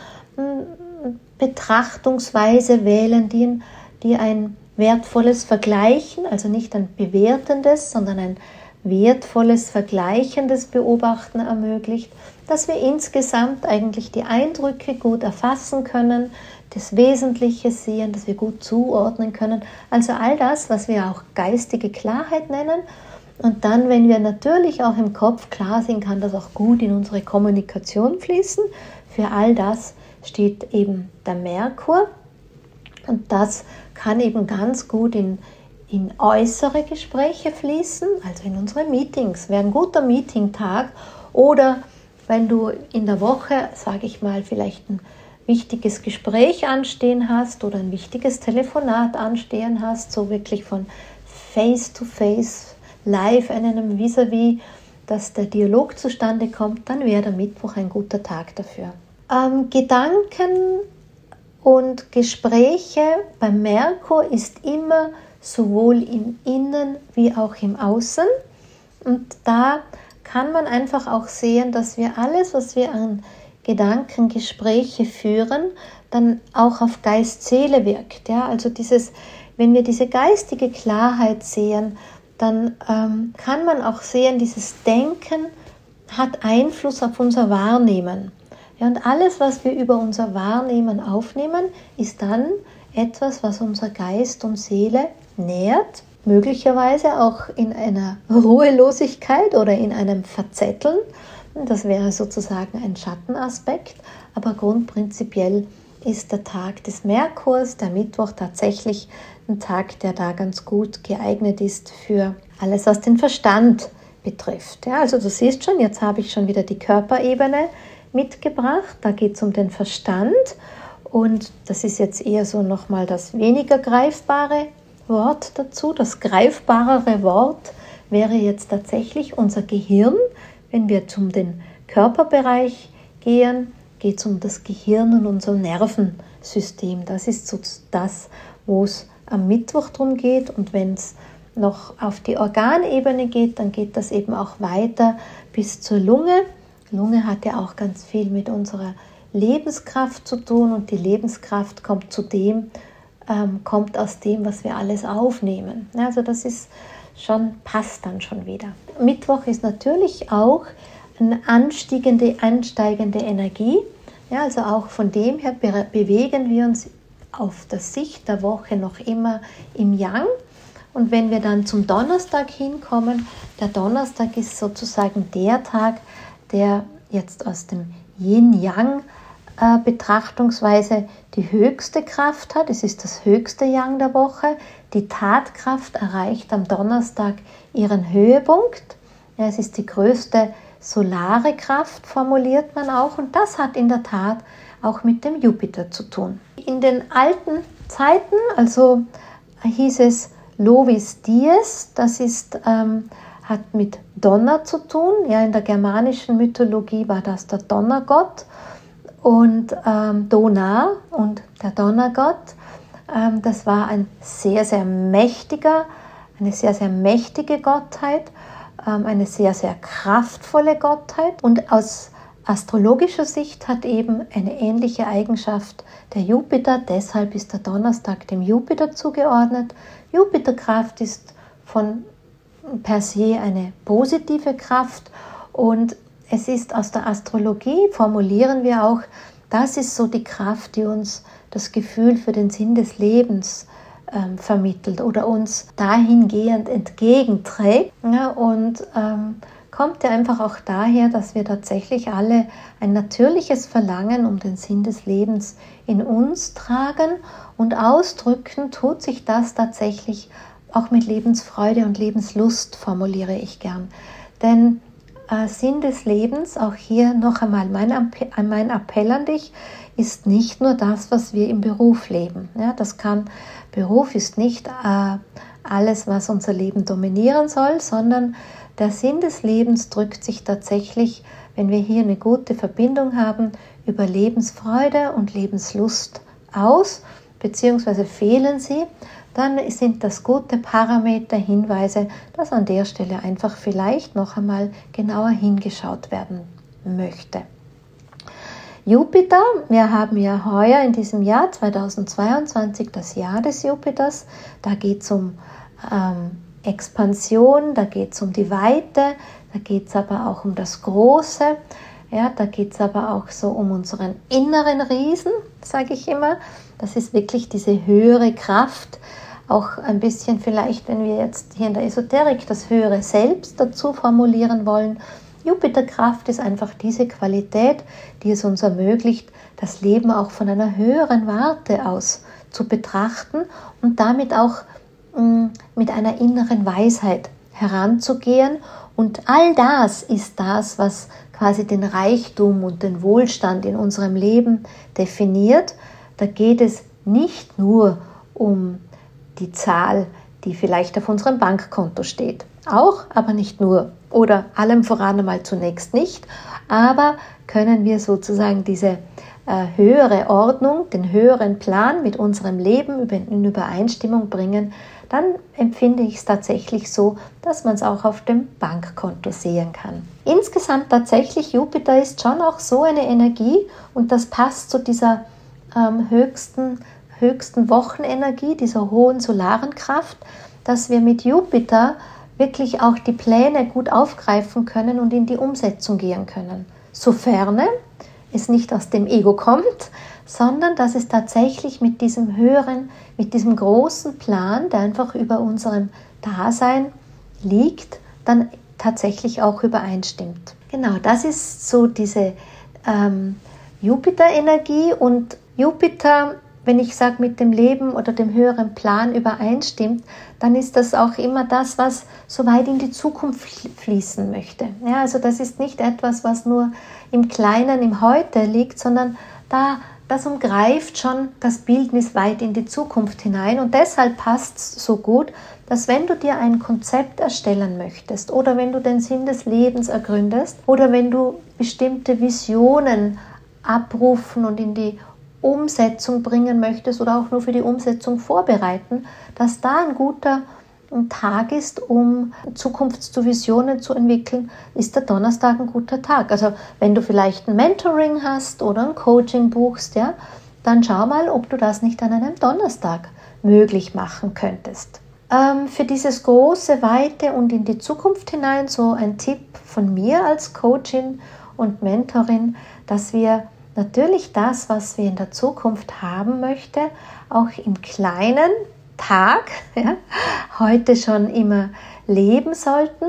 Betrachtungsweise wählen, die ein wertvolles Vergleichen, also nicht ein bewertendes, sondern ein wertvolles, vergleichendes Beobachten ermöglicht, dass wir insgesamt eigentlich die Eindrücke gut erfassen können, das Wesentliche sehen, dass wir gut zuordnen können. Also all das, was wir auch geistige Klarheit nennen. Und dann, wenn wir natürlich auch im Kopf klar sind, kann das auch gut in unsere Kommunikation fließen. Für all das steht eben der Merkur. Und das kann eben ganz gut in äußere Gespräche fließen, also in unsere Meetings. Wäre ein guter Meetingtag oder wenn du in der Woche, sage ich mal, vielleicht ein wichtiges Gespräch anstehen hast oder ein wichtiges Telefonat anstehen hast, so wirklich von Face-to-Face, live in einem Vis-à-vis, dass der Dialog zustande kommt, dann wäre der Mittwoch ein guter Tag dafür. Gedanken und Gespräche beim Merkur ist immer sowohl im Innen wie auch im Außen. Und da kann man einfach auch sehen, dass wir alles, was wir an Gedanken, Gespräche führen, dann auch auf Geist-Seele wirkt. Ja? Also wenn wir diese geistige Klarheit sehen, dann kann man auch sehen, dieses Denken hat Einfluss auf unser Wahrnehmen. Ja, und alles, was wir über unser Wahrnehmen aufnehmen, ist dann etwas, was unser Geist und Seele nährt, möglicherweise auch in einer Ruhelosigkeit oder in einem Verzetteln. Das wäre sozusagen ein Schattenaspekt, aber grundprinzipiell ist der Tag des Merkurs, der Mittwoch tatsächlich ein Tag, der da ganz gut geeignet ist für alles, was den Verstand betrifft. Ja, also du siehst schon, jetzt habe ich schon wieder die Körperebene mitgebracht. Da geht es um den Verstand und das ist jetzt eher so nochmal das weniger greifbare Wort dazu. Das greifbarere Wort wäre jetzt tatsächlich unser Gehirn. Wenn wir zum den Körperbereich gehen, geht es um das Gehirn und unser Nervensystem. Das ist so das, wo es am Mittwoch drum geht. Und wenn es noch auf die Organebene geht, dann geht das eben auch weiter bis zur Lunge. Die Lunge hat ja auch ganz viel mit unserer Lebenskraft zu tun und die Lebenskraft kommt aus dem, was wir alles aufnehmen. Also das ist schon, passt dann schon wieder. Mittwoch ist natürlich auch eine ansteigende Energie. Ja, also auch von dem her bewegen wir uns auf der Sicht der Woche noch immer im Yang. Und wenn wir dann zum Donnerstag hinkommen, der Donnerstag ist sozusagen der Tag, der jetzt aus dem Yin-Yang Betrachtungsweise die höchste Kraft hat. Es ist das höchste Yang der Woche. Die Tatkraft erreicht am Donnerstag ihren Höhepunkt. Ja, es ist die größte solare Kraft, formuliert man auch. Und das hat in der Tat auch mit dem Jupiter zu tun. In den alten Zeiten, also hieß es Lovis Dies, das ist, hat mit Donner zu tun. Ja, in der germanischen Mythologie war das der Donnergott. Und Donar und der Donnergott, das war eine sehr, sehr mächtige Gottheit, eine sehr, sehr kraftvolle Gottheit. Und aus astrologischer Sicht hat eben eine ähnliche Eigenschaft der Jupiter, deshalb ist der Donnerstag dem Jupiter zugeordnet. Jupiterkraft ist von per se eine positive Kraft und es ist aus der Astrologie, formulieren wir auch, das ist so die Kraft, die uns das Gefühl für den Sinn des Lebens vermittelt oder uns dahingehend entgegenträgt. Ja, und kommt ja einfach auch daher, dass wir tatsächlich alle ein natürliches Verlangen um den Sinn des Lebens in uns tragen und ausdrücken tut sich das tatsächlich auch mit Lebensfreude und Lebenslust, formuliere ich gern. Denn Sinn des Lebens, auch hier noch einmal mein Appell an dich, ist nicht nur das, was wir im Beruf leben. Ja, Beruf ist nicht alles, was unser Leben dominieren soll, sondern der Sinn des Lebens drückt sich tatsächlich, wenn wir hier eine gute Verbindung haben, über Lebensfreude und Lebenslust aus, beziehungsweise fehlen sie, dann sind das gute Parameter, Hinweise, dass an der Stelle einfach vielleicht noch einmal genauer hingeschaut werden möchte. Jupiter, wir haben ja heuer in diesem Jahr 2022 das Jahr des Jupiters, da geht es um Expansion, da geht es um die Weite, da geht es aber auch um das Große, ja, da geht es aber auch so um unseren inneren Riesen, sage ich immer. Das ist wirklich diese höhere Kraft, auch ein bisschen vielleicht, wenn wir jetzt hier in der Esoterik das höhere Selbst dazu formulieren wollen. Jupiterkraft ist einfach diese Qualität, die es uns ermöglicht, das Leben auch von einer höheren Warte aus zu betrachten und damit auch mit einer inneren Weisheit heranzugehen. Und all das ist das, was quasi den Reichtum und den Wohlstand in unserem Leben definiert. Da geht es nicht nur um die Zahl, die vielleicht auf unserem Bankkonto steht. Auch, aber nicht nur. Oder allem voran einmal zunächst nicht. Aber können wir sozusagen diese höhere Ordnung, den höheren Plan mit unserem Leben in Übereinstimmung bringen, dann empfinde ich es tatsächlich so, dass man es auch auf dem Bankkonto sehen kann. Insgesamt tatsächlich, Jupiter ist schon auch so eine Energie und das passt zu dieser höchsten Wochenenergie, dieser hohen solaren Kraft, dass wir mit Jupiter wirklich auch die Pläne gut aufgreifen können und in die Umsetzung gehen können. Sofern es nicht aus dem Ego kommt, sondern dass es tatsächlich mit diesem großen Plan, der einfach über unserem Dasein liegt, dann tatsächlich auch übereinstimmt. Genau, das ist so diese Jupiter-Energie und Jupiter, wenn ich sage, mit dem Leben oder dem höheren Plan übereinstimmt, dann ist das auch immer das, was so weit in die Zukunft fließen möchte. Ja, also das ist nicht etwas, was nur im Kleinen, im Heute liegt, sondern das umgreift schon das Bildnis weit in die Zukunft hinein. Und deshalb passt es so gut, dass wenn du dir ein Konzept erstellen möchtest oder wenn du den Sinn des Lebens ergründest oder wenn du bestimmte Visionen abrufen und in die Umsetzung bringen möchtest oder auch nur für die Umsetzung vorbereiten, dass da ein guter Tag ist, um Zukunftsvisionen zu entwickeln, ist der Donnerstag ein guter Tag. Also wenn du vielleicht ein Mentoring hast oder ein Coaching buchst, ja, dann schau mal, ob du das nicht an einem Donnerstag möglich machen könntest. Für dieses große, weite und in die Zukunft hinein so ein Tipp von mir als Coachin und Mentorin, dass wir natürlich das, was wir in der Zukunft haben möchte, auch im kleinen Tag, ja, heute schon immer leben sollten.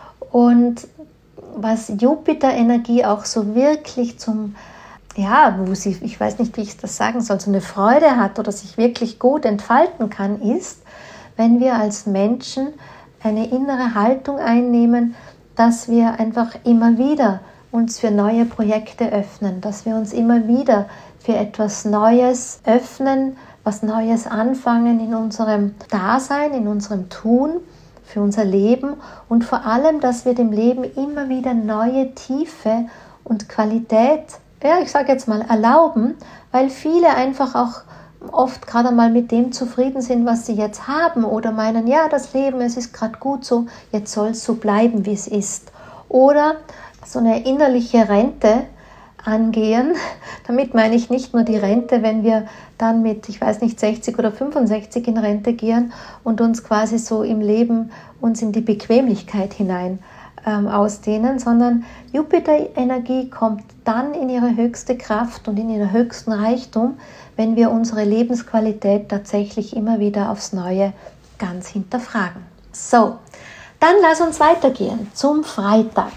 Und was Jupiter-Energie auch so wirklich zum, ja, wo sie, ich weiß nicht, wie ich das sagen soll, so eine Freude hat oder sich wirklich gut entfalten kann, ist, wenn wir als Menschen eine innere Haltung einnehmen, dass wir einfach immer wieder uns für neue Projekte öffnen, dass wir uns immer wieder für etwas Neues öffnen, was Neues anfangen in unserem Dasein, in unserem Tun, für unser Leben und vor allem, dass wir dem Leben immer wieder neue Tiefe und Qualität, ja, ich sage jetzt mal, erlauben, weil viele einfach auch oft gerade mal mit dem zufrieden sind, was sie jetzt haben oder meinen, ja, das Leben, es ist gerade gut so, jetzt soll es so bleiben, wie es ist. Oder so eine innerliche Rente angehen. Damit meine ich nicht nur die Rente, wenn wir dann mit, ich weiß nicht, 60 oder 65 in Rente gehen und uns quasi so im Leben uns in die Bequemlichkeit hinein ausdehnen, sondern Jupiter-Energie kommt dann in ihre höchste Kraft und in ihren höchsten Reichtum, wenn wir unsere Lebensqualität tatsächlich immer wieder aufs Neue ganz hinterfragen. So, dann lass uns weitergehen zum Freitag.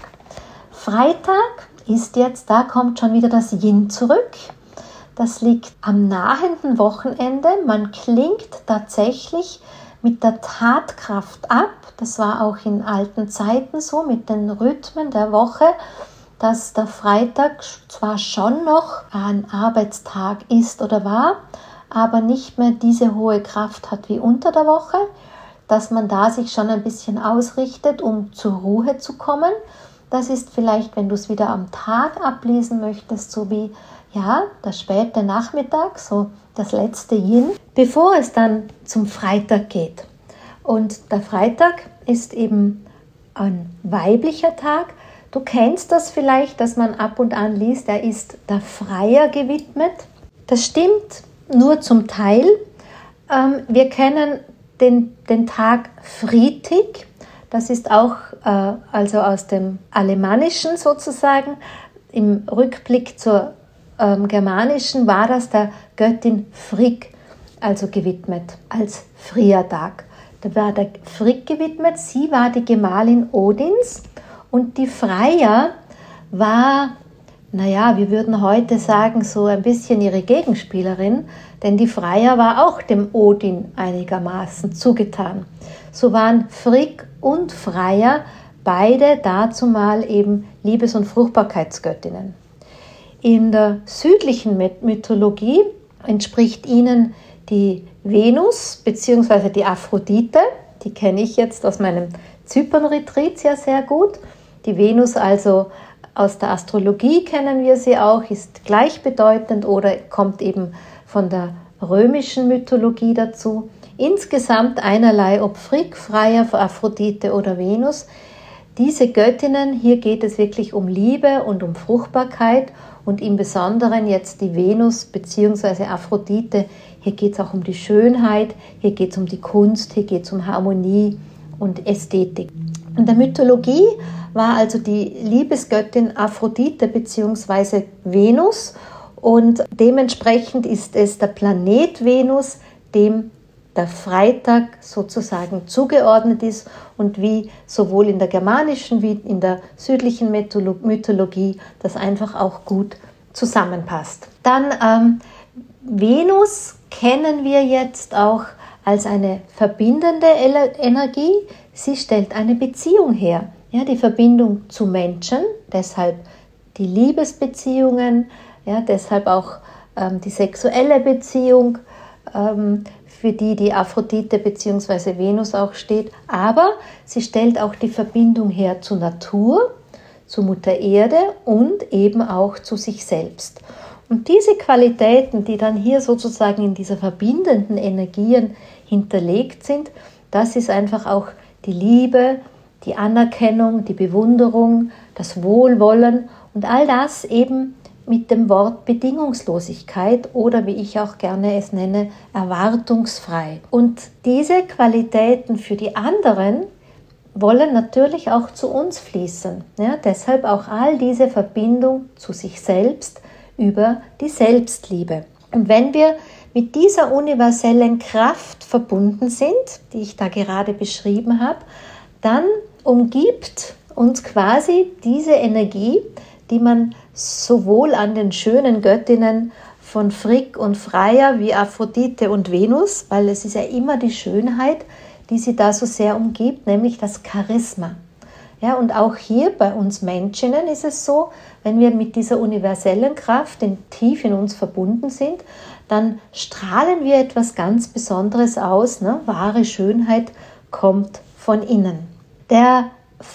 Freitag ist jetzt, da kommt schon wieder das Yin zurück. Das liegt am nahenden Wochenende. Man klingt tatsächlich mit der Tatkraft ab. Das war auch in alten Zeiten so, mit den Rhythmen der Woche, dass der Freitag zwar schon noch ein Arbeitstag ist oder war, aber nicht mehr diese hohe Kraft hat wie unter der Woche, dass man da sich schon ein bisschen ausrichtet, um zur Ruhe zu kommen. Das ist vielleicht, wenn du es wieder am Tag ablesen möchtest, so wie ja, der späte Nachmittag, so das letzte Yin, bevor es dann zum Freitag geht. Und der Freitag ist eben ein weiblicher Tag. Du kennst das vielleicht, dass man ab und an liest, er ist der Freier gewidmet. Das stimmt nur zum Teil. Wir kennen den Tag Fritig. Das ist auch also aus dem Alemannischen sozusagen. Im Rückblick zur Germanischen war das der Göttin Frigg, also gewidmet, als Friertag. Da war der Frigg gewidmet, sie war die Gemahlin Odins und die Freya war, naja, wir würden heute sagen, so ein bisschen ihre Gegenspielerin, denn die Freya war auch dem Odin einigermaßen zugetan. So waren Frigg und Freya beide dazumal eben Liebes- und Fruchtbarkeitsgöttinnen. In der südlichen Mythologie entspricht ihnen die Venus bzw. die Aphrodite, die kenne ich jetzt aus meinem Zypern-Retreat sehr gut. Die Venus also aus der Astrologie kennen wir sie auch, ist gleichbedeutend oder kommt eben von der römischen Mythologie dazu. Insgesamt einerlei, ob Frigg, Freya, Aphrodite oder Venus. Diese Göttinnen, hier geht es wirklich um Liebe und um Fruchtbarkeit und im Besonderen jetzt die Venus bzw. Aphrodite. Hier geht es auch um die Schönheit, hier geht es um die Kunst, hier geht es um Harmonie und Ästhetik. In der Mythologie war also die Liebesgöttin Aphrodite bzw. Venus und dementsprechend ist es der Planet Venus, dem der Freitag sozusagen zugeordnet ist und wie sowohl in der germanischen wie in der südlichen Mythologie das einfach auch gut zusammenpasst. Dann Venus kennen wir jetzt auch als eine verbindende Energie. Sie stellt eine Beziehung her, ja, die Verbindung zu Menschen, deshalb die Liebesbeziehungen, ja, deshalb auch die sexuelle Beziehung, für die Aphrodite bzw. Venus auch steht. Aber sie stellt auch die Verbindung her zur Natur, zu Mutter Erde und eben auch zu sich selbst. Und diese Qualitäten, die dann hier sozusagen in dieser verbindenden Energien hinterlegt sind, das ist einfach auch die Liebe, die Anerkennung, die Bewunderung, das Wohlwollen und all das eben mit dem Wort Bedingungslosigkeit oder wie ich auch gerne es nenne, erwartungsfrei. Und diese Qualitäten für die anderen wollen natürlich auch zu uns fließen. Ja, deshalb auch all diese Verbindung zu sich selbst über die Selbstliebe. Und wenn wir mit dieser universellen Kraft verbunden sind, die ich da gerade beschrieben habe, dann umgibt uns quasi diese Energie, die man sowohl an den schönen Göttinnen von Frigg und Freya wie Aphrodite und Venus, weil es ist ja immer die Schönheit, die sie da so sehr umgibt, nämlich das Charisma. Ja, und auch hier bei uns Menschinnen ist es so, wenn wir mit dieser universellen Kraft tief in uns verbunden sind, dann strahlen wir etwas ganz Besonderes aus. Ne? Wahre Schönheit kommt von innen. Der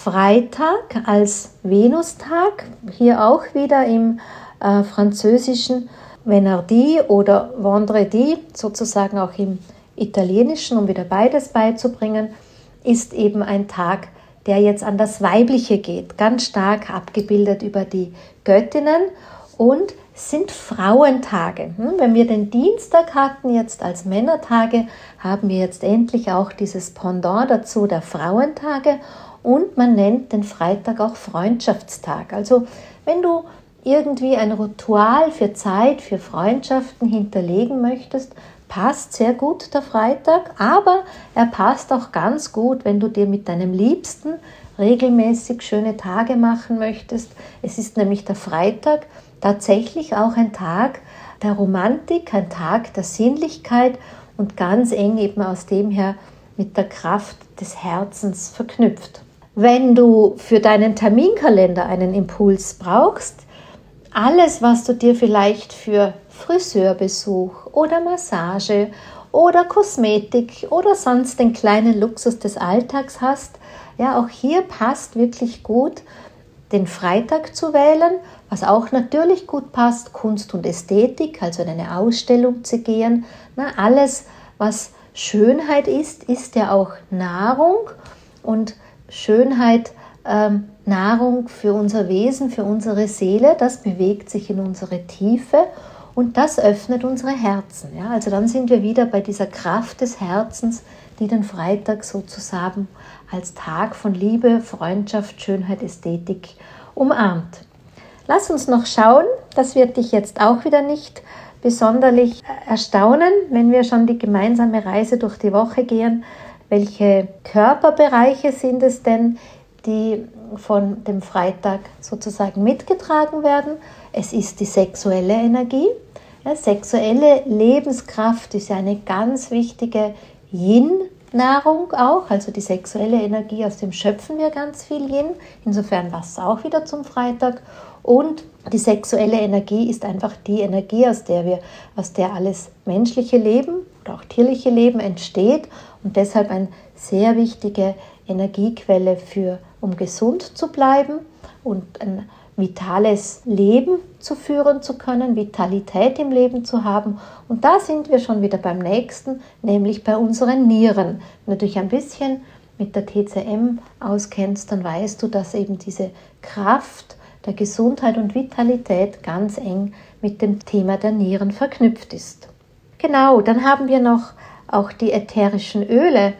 Freitag als Venustag, hier auch wieder im französischen Venerdì oder Vendredi, sozusagen auch im italienischen, um wieder beides beizubringen, ist eben ein Tag, der jetzt an das Weibliche geht, ganz stark abgebildet über die Göttinnen und sind Frauentage. Wenn wir den Dienstag hatten, jetzt als Männertage, haben wir jetzt endlich auch dieses Pendant dazu der Frauentage und man nennt den Freitag auch Freundschaftstag. Also wenn du irgendwie ein Ritual für Zeit, für Freundschaften hinterlegen möchtest, passt sehr gut der Freitag, aber er passt auch ganz gut, wenn du dir mit deinem Liebsten regelmäßig schöne Tage machen möchtest. Es ist nämlich der Freitag tatsächlich auch ein Tag der Romantik, ein Tag der Sinnlichkeit und ganz eng eben aus dem her mit der Kraft des Herzens verknüpft. Wenn du für deinen Terminkalender einen Impuls brauchst, alles, was du dir vielleicht für Friseurbesuch oder Massage oder Kosmetik oder sonst den kleinen Luxus des Alltags hast, ja, auch hier passt wirklich gut, den Freitag zu wählen, was auch natürlich gut passt, Kunst und Ästhetik, also in eine Ausstellung zu gehen. Na, alles, was Schönheit ist ja auch Nahrung und Schönheit, Nahrung für unser Wesen, für unsere Seele, das bewegt sich in unsere Tiefe und das öffnet unsere Herzen. Ja? Also dann sind wir wieder bei dieser Kraft des Herzens, die den Freitag sozusagen als Tag von Liebe, Freundschaft, Schönheit, Ästhetik umarmt. Lass uns noch schauen, das wird dich jetzt auch wieder nicht besonderlich erstaunen, wenn wir schon die gemeinsame Reise durch die Woche gehen. Welche Körperbereiche sind es denn, die von dem Freitag sozusagen mitgetragen werden? Es ist die sexuelle Energie. Ja, sexuelle Lebenskraft ist ja eine ganz wichtige Yin-Nahrung auch, also die sexuelle Energie, aus dem schöpfen wir ganz viel Yin. Insofern passt es auch wieder zum Freitag. Und die sexuelle Energie ist einfach die Energie, aus der alles menschliche Leben oder auch tierliche Leben entsteht und deshalb eine sehr wichtige Energiequelle um gesund zu bleiben und ein vitales Leben zu führen zu können, Vitalität im Leben zu haben. Und da sind wir schon wieder beim nächsten, nämlich bei unseren Nieren. Wenn du dich ein bisschen mit der TCM auskennst, dann weißt du, dass eben diese Kraft der Gesundheit und Vitalität ganz eng mit dem Thema der Nieren verknüpft ist. Genau, dann haben wir noch auch die ätherischen Öle.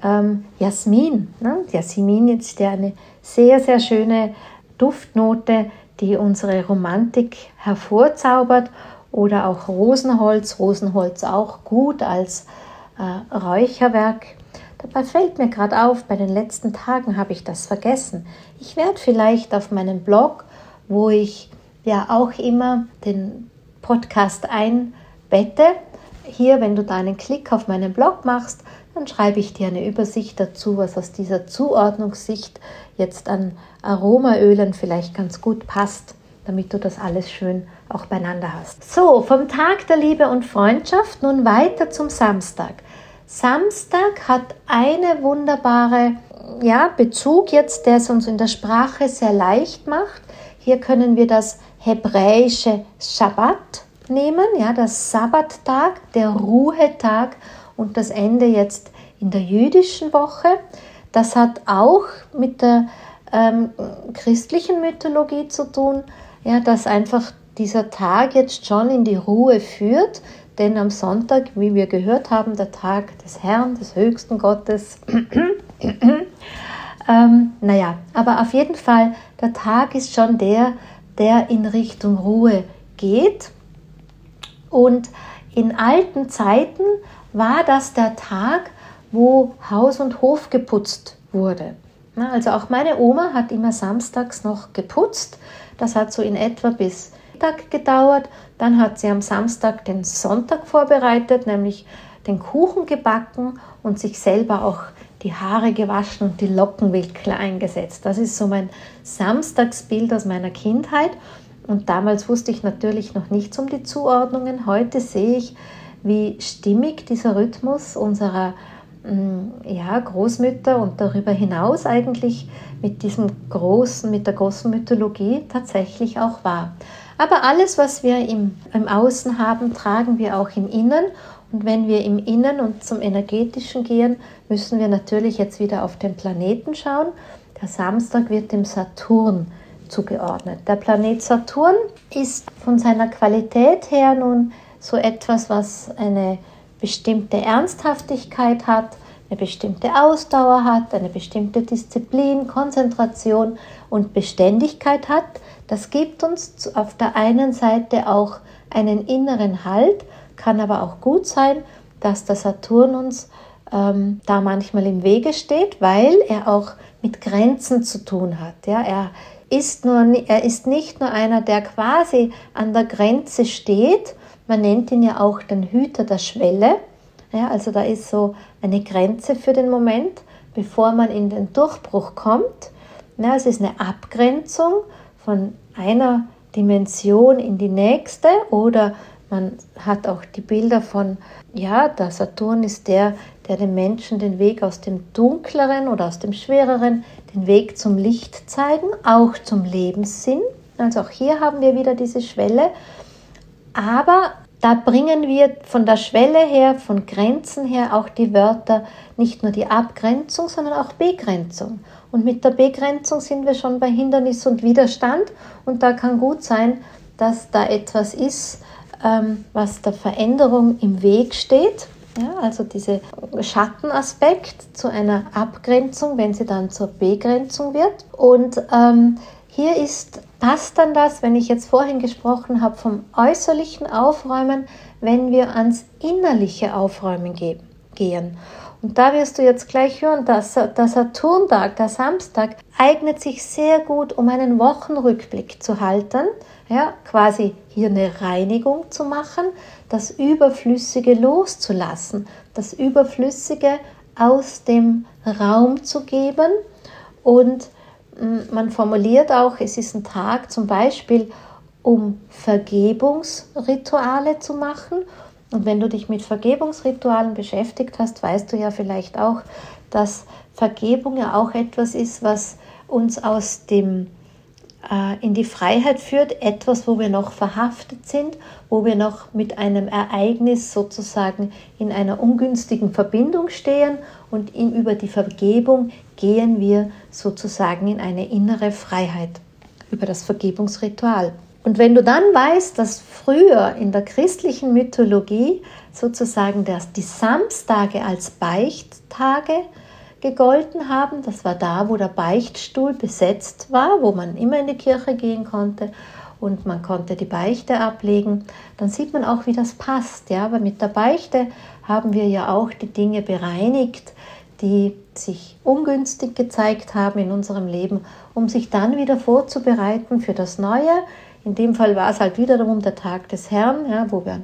Jasmin. Ne? Jasmin ist ja eine sehr, sehr schöne Duftnote, die unsere Romantik hervorzaubert. Oder auch Rosenholz. Rosenholz auch gut als Räucherwerk. Dabei fällt mir gerade auf, bei den letzten Tagen habe ich das vergessen. Ich werde vielleicht auf meinem Blog, wo ich ja auch immer den Podcast wette, hier, wenn du da einen Klick auf meinen Blog machst, dann schreibe ich dir eine Übersicht dazu, was aus dieser Zuordnungssicht jetzt an Aromaölen vielleicht ganz gut passt, damit du das alles schön auch beieinander hast. So, vom Tag der Liebe und Freundschaft nun weiter zum Samstag. Samstag hat eine wunderbare Bezug jetzt, der es uns in der Sprache sehr leicht macht. Hier können wir das hebräische Schabbat nehmen, das Sabbattag, der Ruhetag und das Ende jetzt in der jüdischen Woche. Das hat auch mit der christlichen Mythologie zu tun, dass einfach dieser Tag jetzt schon in die Ruhe führt, denn am Sonntag, wie wir gehört haben, der Tag des Herrn, des höchsten Gottes, aber auf jeden Fall, der Tag ist schon der in Richtung Ruhe geht. Und in alten Zeiten war das der Tag, wo Haus und Hof geputzt wurde. Also auch meine Oma hat immer samstags noch geputzt. Das hat so in etwa bis Mittag gedauert. Dann hat sie am Samstag den Sonntag vorbereitet, nämlich den Kuchen gebacken und sich selber auch die Haare gewaschen und die Lockenwickler eingesetzt. Das ist so mein Samstagsbild aus meiner Kindheit. Und damals wusste ich natürlich noch nichts um die Zuordnungen. Heute sehe ich, wie stimmig dieser Rhythmus unserer Großmütter und darüber hinaus eigentlich mit der großen Mythologie tatsächlich auch war. Aber alles, was wir im Außen haben, tragen wir auch im Innen. Und wenn wir im Innen und zum Energetischen gehen, müssen wir natürlich jetzt wieder auf den Planeten schauen. Der Samstag wird dem Saturn zugeordnet. Der Planet Saturn ist von seiner Qualität her nun so etwas, was eine bestimmte Ernsthaftigkeit hat, eine bestimmte Ausdauer hat, eine bestimmte Disziplin, Konzentration und Beständigkeit hat. Das gibt uns auf der einen Seite auch einen inneren Halt, kann aber auch gut sein, dass der Saturn uns da manchmal im Wege steht, weil er auch mit Grenzen zu tun hat. Er ist nicht nur einer, der quasi an der Grenze steht. Man nennt ihn ja auch den Hüter der Schwelle. Also da ist so eine Grenze für den Moment, bevor man in den Durchbruch kommt. Es ist eine Abgrenzung von einer Dimension in die nächste, oder man hat auch die Bilder von, der Saturn ist der dem Menschen den Weg aus dem Dunkleren oder aus dem Schwereren, den Weg zum Licht zeigen, auch zum Lebenssinn. Also auch hier haben wir wieder diese Schwelle. Aber da bringen wir von der Schwelle her, von Grenzen her auch die Wörter, nicht nur die Abgrenzung, sondern auch Begrenzung. Und mit der Begrenzung sind wir schon bei Hindernis und Widerstand. Und da kann gut sein, dass da etwas ist, was der Veränderung im Weg steht. Also dieser Schattenaspekt zu einer Abgrenzung, wenn sie dann zur Begrenzung wird. Und hier passt dann das, wenn ich jetzt vorhin gesprochen habe vom äußerlichen Aufräumen, wenn wir ans innerliche Aufräumen gehen. Und da wirst du jetzt gleich hören, dass der Saturntag, der Samstag, eignet sich sehr gut, um einen Wochenrückblick zu halten, quasi hier eine Reinigung zu machen, das Überflüssige loszulassen, das Überflüssige aus dem Raum zu geben. Und man formuliert auch, es ist ein Tag zum Beispiel, um Vergebungsrituale zu machen. Und wenn du dich mit Vergebungsritualen beschäftigt hast, weißt du ja vielleicht auch, dass Vergebung ja auch etwas ist, was uns in die Freiheit führt, etwas, wo wir noch verhaftet sind, wo wir noch mit einem Ereignis sozusagen in einer ungünstigen Verbindung stehen, und über die Vergebung gehen wir sozusagen in eine innere Freiheit über das Vergebungsritual. Und wenn du dann weißt, dass früher in der christlichen Mythologie sozusagen die Samstage als Beichttage gegolten haben, das war da, wo der Beichtstuhl besetzt war, wo man immer in die Kirche gehen konnte und man konnte die Beichte ablegen, dann sieht man auch, wie das passt. Weil mit der Beichte haben wir ja auch die Dinge bereinigt, die sich ungünstig gezeigt haben in unserem Leben, um sich dann wieder vorzubereiten für das Neue. In dem Fall war es halt wiederum der Tag des Herrn, wo wir an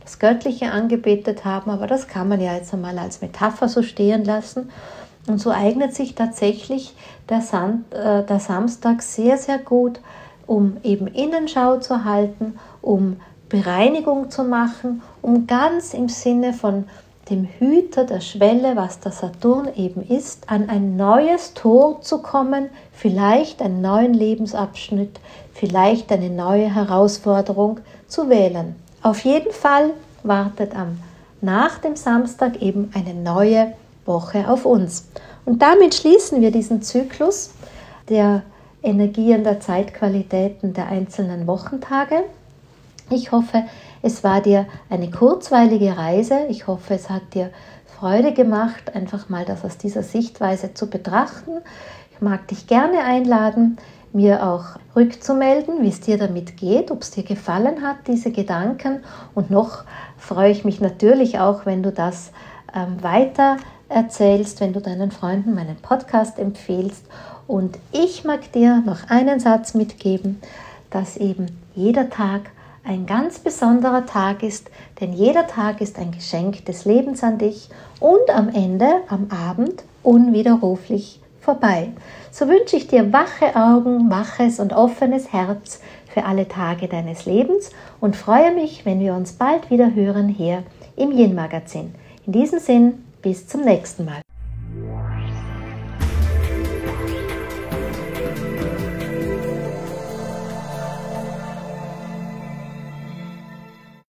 das Göttliche angebetet haben, aber das kann man ja jetzt einmal als Metapher so stehen lassen. Und so eignet sich tatsächlich der Samstag sehr, sehr gut, um eben Innenschau zu halten, um Bereinigung zu machen, um ganz im Sinne von dem Hüter der Schwelle, was der Saturn eben ist, an ein neues Tor zu kommen, vielleicht einen neuen Lebensabschnitt, vielleicht eine neue Herausforderung zu wählen. Auf jeden Fall wartet nach dem Samstag eben eine neue Woche auf uns. Und damit schließen wir diesen Zyklus der Energien, der Zeitqualitäten der einzelnen Wochentage. Ich hoffe, es war dir eine kurzweilige Reise. Ich hoffe, es hat dir Freude gemacht, einfach mal das aus dieser Sichtweise zu betrachten. Ich mag dich gerne einladen, mir auch rückzumelden, wie es dir damit geht, ob es dir gefallen hat, diese Gedanken. Und noch freue ich mich natürlich auch, wenn du das weiter erzählst, wenn du deinen Freunden meinen Podcast empfehlst. Und ich mag dir noch einen Satz mitgeben, dass eben jeder Tag ein ganz besonderer Tag ist, denn jeder Tag ist ein Geschenk des Lebens an dich und am Ende, am Abend, unwiderruflich vorbei. So wünsche ich dir wache Augen, waches und offenes Herz für alle Tage deines Lebens und freue mich, wenn wir uns bald wieder hören hier im Yin Magazin. In diesem Sinn, bis zum nächsten Mal.